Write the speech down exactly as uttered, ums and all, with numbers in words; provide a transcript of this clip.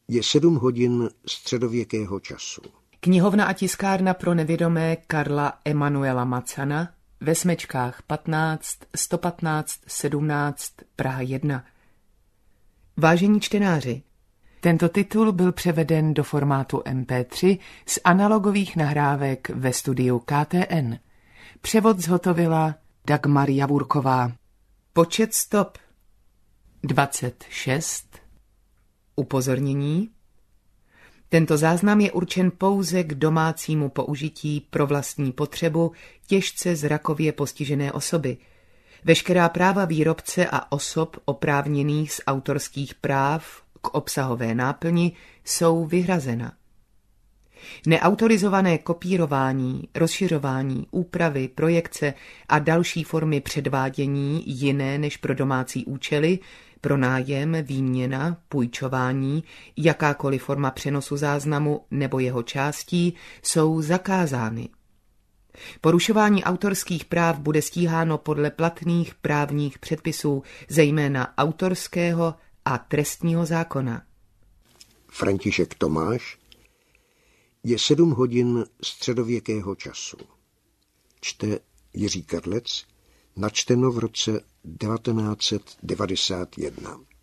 Je sedm hodin středověkého času. Knihovna a tiskárna pro nevědomé Karla Emanuela Macana ve Smečkách patnáct, sto patnáct, sedmnáct, Praha jedna. Vážení čtenáři, tento titul byl převeden do formátu em pé tři z analogových nahrávek ve studiu K T N. Převod zhotovila Dagmar Javurková. Počet stop dvacet šest. Upozornění. Tento záznam je určen pouze k domácímu použití pro vlastní potřebu těžce zrakově postižené osoby. Veškerá práva výrobce a osob oprávněných z autorských práv k obsahové náplni jsou vyhrazena. Neautorizované kopírování, rozšiřování, úpravy, projekce a další formy předvádění jiné než pro domácí účely, pronájem, výměna, půjčování, jakákoliv forma přenosu záznamu nebo jeho částí jsou zakázány. Porušování autorských práv bude stíháno podle platných právních předpisů, zejména autorského a trestního zákona. František Tomáš. Je sedm hodin středověkého času. Čte Jiří Karlec, načteno v roce devatenáct set devadesát jedna.